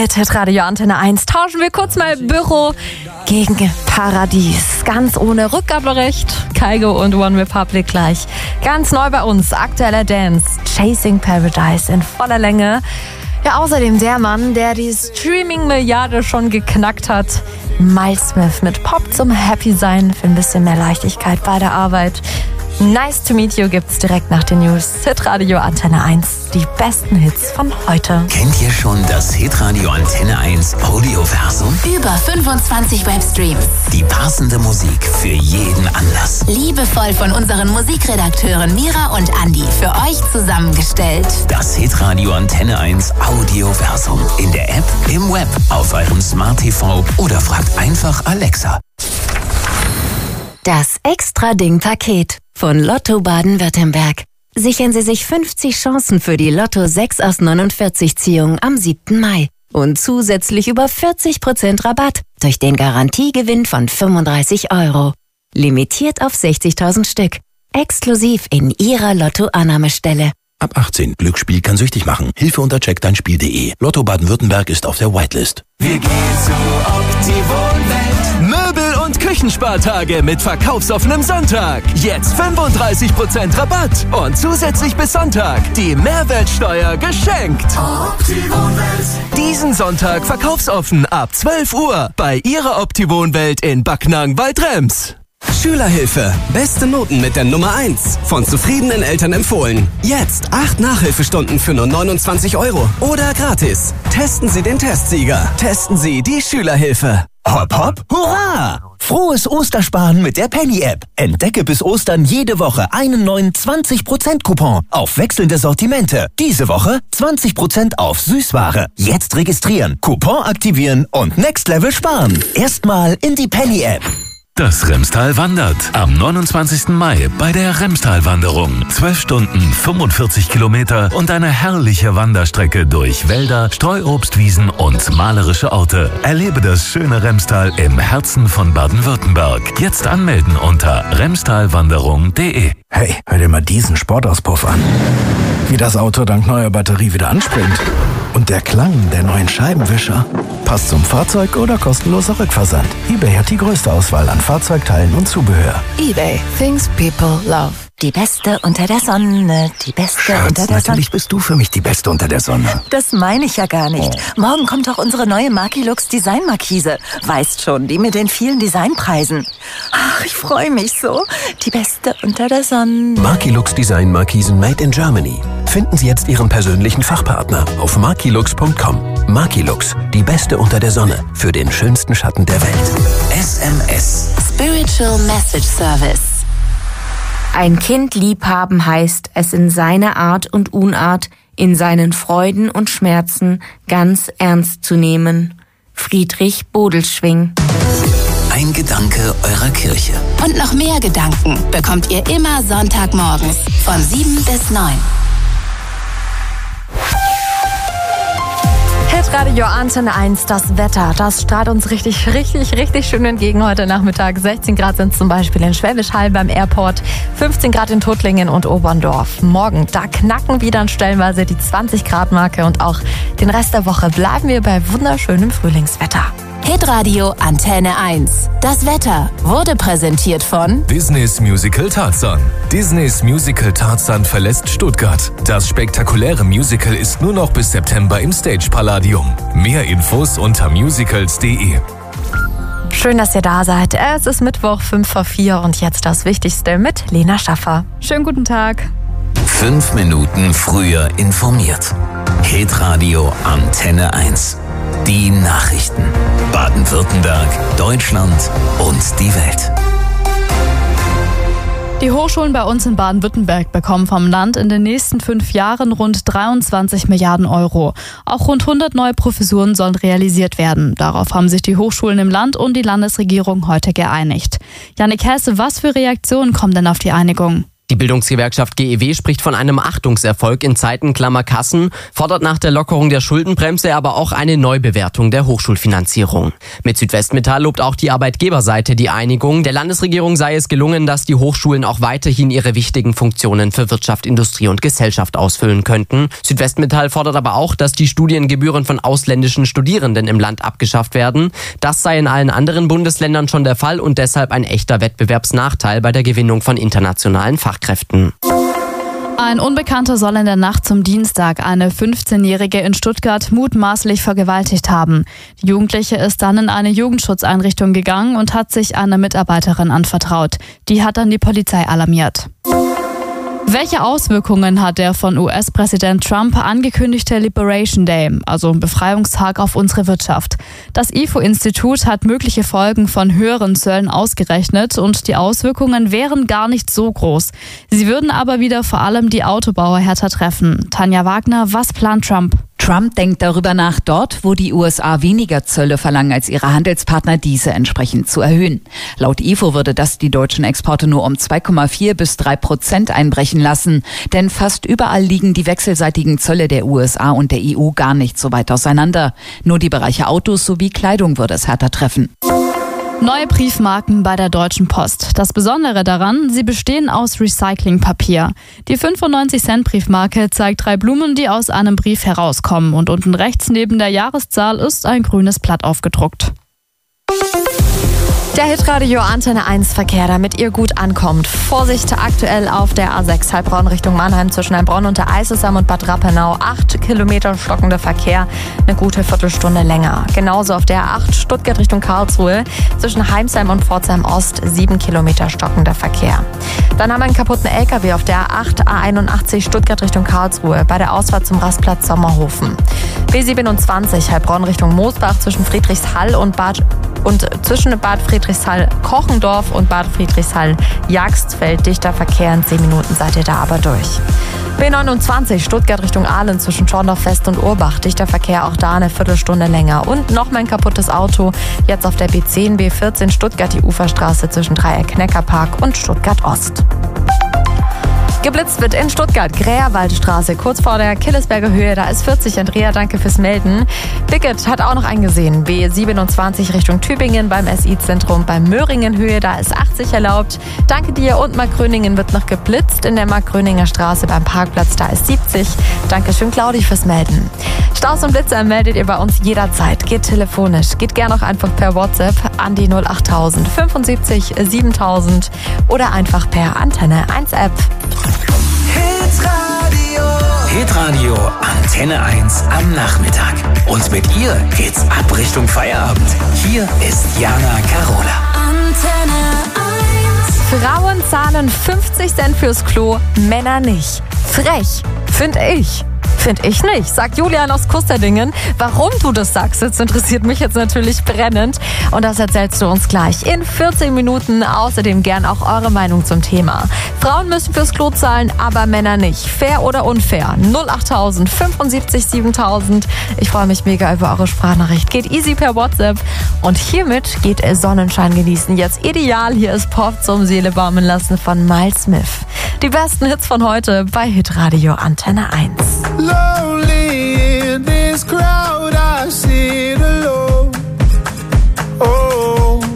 Speaker 1: Mit Hitradio Antenne eins tauschen wir kurz mal Büro gegen Paradies. Ganz ohne Rückgaberecht. Kygo und One Republic gleich. Ganz neu bei uns, aktueller Dance. Chasing Paradise in voller Länge. Ja, außerdem der Mann, der die Streaming-Milliarde schon geknackt hat. Miles Smith mit Pop zum Happy Sein für ein bisschen mehr Leichtigkeit bei der Arbeit. Nice to meet you gibt's direkt nach den News. Hitradio Antenne eins, die besten Hits von heute.
Speaker 3: Kennt ihr schon das Hitradio Antenne eins Audioversum?
Speaker 16: Über fünfundzwanzig Webstreams.
Speaker 3: Die passende Musik für jeden Anlass.
Speaker 16: Liebevoll von unseren Musikredakteuren Mira und Andi für euch zusammengestellt.
Speaker 3: Das Hitradio Antenne eins Audioversum. In der App, im Web, auf eurem Smart T V oder fragt einfach Alexa.
Speaker 16: Das Extra-Ding-Paket von Lotto Baden-Württemberg. Sichern Sie sich fünfzig Chancen für die Lotto sechs aus neunundvierzig Ziehung am siebten Mai. Und zusätzlich über vierzig Prozent Rabatt durch den Garantiegewinn von fünfunddreißig Euro. Limitiert auf sechzigtausend Stück. Exklusiv in Ihrer Lotto-Annahmestelle.
Speaker 5: Ab achtzehn. Glücksspiel kann süchtig machen. Hilfe unter check dein Spiel punkt de. Lotto Baden-Württemberg ist auf der Whitelist.
Speaker 3: Wir gehen zu Optiwohnwelt.
Speaker 22: Möbel- und Küchenspartage mit verkaufsoffenem Sonntag. Jetzt fünfunddreißig Prozent Rabatt. Und zusätzlich bis Sonntag die Mehrwertsteuer geschenkt.
Speaker 3: Optiwohnwelt.
Speaker 22: Diesen Sonntag verkaufsoffen ab zwölf Uhr bei Ihrer Optiwohnwelt in Backnang-Waldrems.
Speaker 23: Schülerhilfe. Beste Noten mit der Nummer eins. Von zufriedenen Eltern empfohlen. Jetzt acht Nachhilfestunden für nur neunundzwanzig Euro. Oder gratis. Testen Sie den Testsieger. Testen Sie die Schülerhilfe.
Speaker 15: Hopp, hopp, hurra! Frohes Ostersparen mit der Penny-App. Entdecke bis Ostern jede Woche einen neuen zwanzig Prozent Coupon auf wechselnde Sortimente. Diese Woche zwanzig Prozent auf Süßware. Jetzt registrieren, Coupon aktivieren und Next Level sparen. Erstmal in die Penny-App.
Speaker 24: Das Remstal wandert am neunundzwanzigsten Mai bei der Remstal-Wanderung. zwölf Stunden, fünfundvierzig Kilometer und eine herrliche Wanderstrecke durch Wälder, Streuobstwiesen und malerische Orte. Erlebe das schöne Remstal im Herzen von Baden-Württemberg. Jetzt anmelden unter remstalwanderung punkt de.
Speaker 13: Hey, hör dir mal diesen Sportauspuff an. Wie das Auto dank neuer Batterie wieder anspringt. Und der Klang der neuen Scheibenwischer. Passt zum Fahrzeug oder kostenloser Rückversand. eBay hat die größte Auswahl an Fahrzeugteilen und Zubehör.
Speaker 25: eBay. Things people love. Die Beste unter der Sonne. Die Beste
Speaker 13: Schatz,
Speaker 25: unter der Sonne.
Speaker 13: natürlich bist du für mich die Beste unter der Sonne.
Speaker 25: Das meine ich ja gar nicht.
Speaker 13: Oh.
Speaker 25: Morgen kommt doch unsere neue Markilux Designmarkise. Weißt schon, die mit den vielen Designpreisen. Ach, ich freue mich so. Die Beste unter der Sonne.
Speaker 5: Markilux Design Markisen made in Germany. Finden Sie jetzt Ihren persönlichen Fachpartner auf markilux punkt com. Markilux, die Beste unter der Sonne für den schönsten Schatten der Welt.
Speaker 3: S M S.
Speaker 16: Spiritual Message Service. Ein Kind liebhaben heißt, es in seiner Art und Unart, in seinen Freuden und Schmerzen ganz ernst zu nehmen. Friedrich Bodelschwing.
Speaker 3: Ein Gedanke eurer Kirche.
Speaker 16: Und noch mehr Gedanken bekommt ihr immer Sonntagmorgens von sieben bis neun.
Speaker 1: Hitradio Antenne eins, das Wetter, das strahlt uns richtig, richtig, richtig schön entgegen heute Nachmittag. sechzehn Grad sind zum Beispiel in Schwäbisch Hall beim Airport, fünfzehn Grad in Tuttlingen und Oberndorf. Morgen, da knacken wir dann stellenweise die zwanzig Grad Marke und auch den Rest der Woche bleiben wir bei wunderschönem Frühlingswetter.
Speaker 16: Hitradio Antenne eins. Das Wetter wurde präsentiert von
Speaker 24: Disneys Musical Tarzan. Disneys Musical Tarzan verlässt Stuttgart. Das spektakuläre Musical ist nur noch bis September im Stage Palladium. Mehr Infos unter musicals punkt de.
Speaker 1: Schön, dass ihr da seid. Es ist Mittwoch, fünf vor vier und jetzt das Wichtigste mit Lena Schaffer.
Speaker 26: Schönen guten Tag.
Speaker 3: Fünf Minuten früher informiert. Hitradio Antenne eins. Die Nachrichten. Baden-Württemberg, Deutschland und die Welt.
Speaker 26: Die Hochschulen bei uns in Baden-Württemberg bekommen vom Land in den nächsten fünf Jahren rund dreiundzwanzig Milliarden Euro. Auch rund hundert neue Professuren sollen realisiert werden. Darauf haben sich die Hochschulen im Land und die Landesregierung heute geeinigt. Jannik Hesse, was für Reaktionen kommen denn auf die Einigung?
Speaker 6: Die Bildungsgewerkschaft G E W spricht von einem Achtungserfolg in Zeiten klammer Kassen, fordert nach der Lockerung der Schuldenbremse aber auch eine Neubewertung der Hochschulfinanzierung. Mit Südwestmetall lobt auch die Arbeitgeberseite die Einigung. Der Landesregierung sei es gelungen, dass die Hochschulen auch weiterhin ihre wichtigen Funktionen für Wirtschaft, Industrie und Gesellschaft ausfüllen könnten. Südwestmetall fordert aber auch, dass die Studiengebühren von ausländischen Studierenden im Land abgeschafft werden. Das sei in allen anderen Bundesländern schon der Fall und deshalb ein echter Wettbewerbsnachteil bei der Gewinnung von internationalen Fachkräften. Kräften.
Speaker 26: Ein Unbekannter soll in der Nacht zum Dienstag eine fünfzehnjährige in Stuttgart mutmaßlich vergewaltigt haben. Die Jugendliche ist dann in eine Jugendschutzeinrichtung gegangen und hat sich einer Mitarbeiterin anvertraut. Die hat dann die Polizei alarmiert. Welche Auswirkungen hat der von U S-Präsident Trump angekündigte Liberation Day, also Befreiungstag, auf unsere Wirtschaft? Das I F O-Institut hat mögliche Folgen von höheren Zöllen ausgerechnet und die Auswirkungen wären gar nicht so groß. Sie würden aber wieder vor allem die Autobauer härter treffen. Tanja Wagner, was plant Trump?
Speaker 7: Trump denkt darüber nach, dort, wo die U S A weniger Zölle verlangen als ihre Handelspartner, diese entsprechend zu erhöhen. Laut I F O würde das die deutschen Exporte nur um zwei Komma vier bis drei Prozent einbrechen lassen. Denn fast überall liegen die wechselseitigen Zölle der U S A und der E U gar nicht so weit auseinander. Nur die Bereiche Autos sowie Kleidung würde es härter treffen.
Speaker 26: Neue Briefmarken bei der Deutschen Post. Das Besondere daran, sie bestehen aus Recyclingpapier. Die fünfundneunzig Cent Briefmarke zeigt drei Blumen, die aus einem Brief herauskommen. Und unten rechts neben der Jahreszahl ist ein grünes Blatt aufgedruckt.
Speaker 1: Der Hitradio Antenne eins Verkehr, damit ihr gut ankommt. Vorsicht aktuell auf der A sechs Heilbronn Richtung Mannheim zwischen Heilbronn und der Eiselsam und Bad Rappenau. Acht Kilometer stockender Verkehr, eine gute Viertelstunde länger. Genauso auf der A acht Stuttgart Richtung Karlsruhe zwischen Heimsheim und Pforzheim Ost sieben Kilometer stockender Verkehr. Dann haben wir einen kaputten L K W auf der A acht A einundachtzig Stuttgart Richtung Karlsruhe bei der Ausfahrt zum Rastplatz Sommerhofen. B siebenundzwanzig Heilbronn Richtung Moosbach zwischen Friedrichshall und Bad und zwischen Bad Friedrichshall-Kochendorf und Bad Friedrichshall-Jagstfeld dichter Verkehr. In zehn Minuten seid ihr da aber durch. B neunundzwanzig Stuttgart Richtung Aalen zwischen Schorndorf West und Urbach. Dichter Verkehr, auch da eine Viertelstunde länger. Und noch mal ein kaputtes Auto. Jetzt auf der B zehn B vierzehn Stuttgart die Uferstraße zwischen Dreieck-Neckarpark und Stuttgart Ost. Geblitzt wird in Stuttgart, Gräerwaldstraße, kurz vor der Killesberger Höhe, da ist vierzig. Andrea, danke fürs Melden. Picket hat auch noch eingesehen, B siebenundzwanzig Richtung Tübingen beim S I-Zentrum, beim Möhringen-Höhe, da ist achtzig erlaubt. Danke dir. Und Markgröningen wird noch geblitzt in der Markgröninger Straße beim Parkplatz, da ist siebzig. Dankeschön, Claudi, fürs Melden. Staus und Blitzer meldet ihr bei uns jederzeit. Geht telefonisch, geht gerne auch einfach per WhatsApp an die null achttausend fünfundsiebzig siebentausend oder einfach per Antenne eins App.
Speaker 3: Hitradio. Hitradio Antenne eins am Nachmittag. Und mit ihr geht's ab Richtung Feierabend. Hier ist Jana Carola.
Speaker 1: Antenne eins. Frauen zahlen fünfzig Cent fürs Klo, Männer nicht. Frech, find ich. Finde ich nicht, sagt Julian aus Kusterdingen. Warum du das sagst, das interessiert mich jetzt natürlich brennend. Und das erzählst du uns gleich in vierzehn Minuten. Außerdem gern auch eure Meinung zum Thema. Frauen müssen fürs Klo zahlen, aber Männer nicht. Fair oder unfair? null achttausend fünfundsiebzig siebentausend. Ich freue mich mega über eure Sprachnachricht. Geht easy per WhatsApp. Und hiermit geht Sonnenschein genießen. Jetzt ideal. Hier ist Pop zum Seele baumeln lassen von Miles Smith. Die besten Hits von heute bei Hitradio Antenne eins.
Speaker 21: Lonely in this crowd, I sit alone. Oh,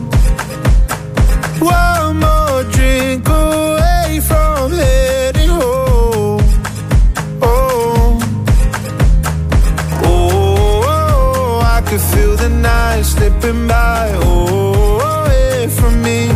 Speaker 21: one more drink away from heading home. Oh, oh, oh, I could feel the night slipping by. Oh, away from me.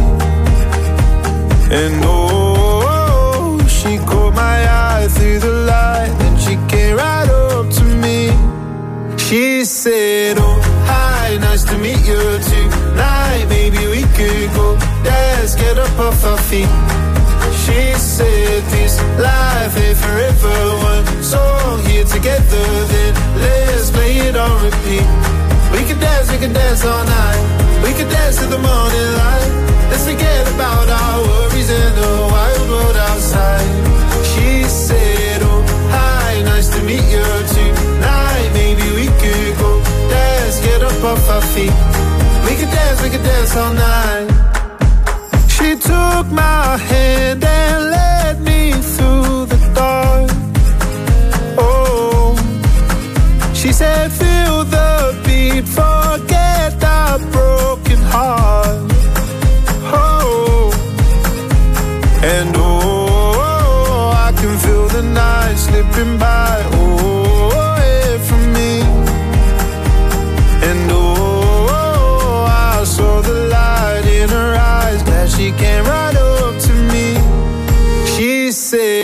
Speaker 21: And oh, she caught my eye through the light. She came right up to me. She said, oh, hi, nice to meet you tonight. Maybe we could go dance, get up off our feet. She said, this life ain't forever. One song here together, then let's play it on repeat. We could dance, we could dance all night. We could dance to the morning light. Let's forget about our worries and the wild world outside. She said, oh, hi, nice to meet you tonight. Maybe we could go dance, get up off our feet. We could dance, we could dance all night. She took my hand and led me
Speaker 8: run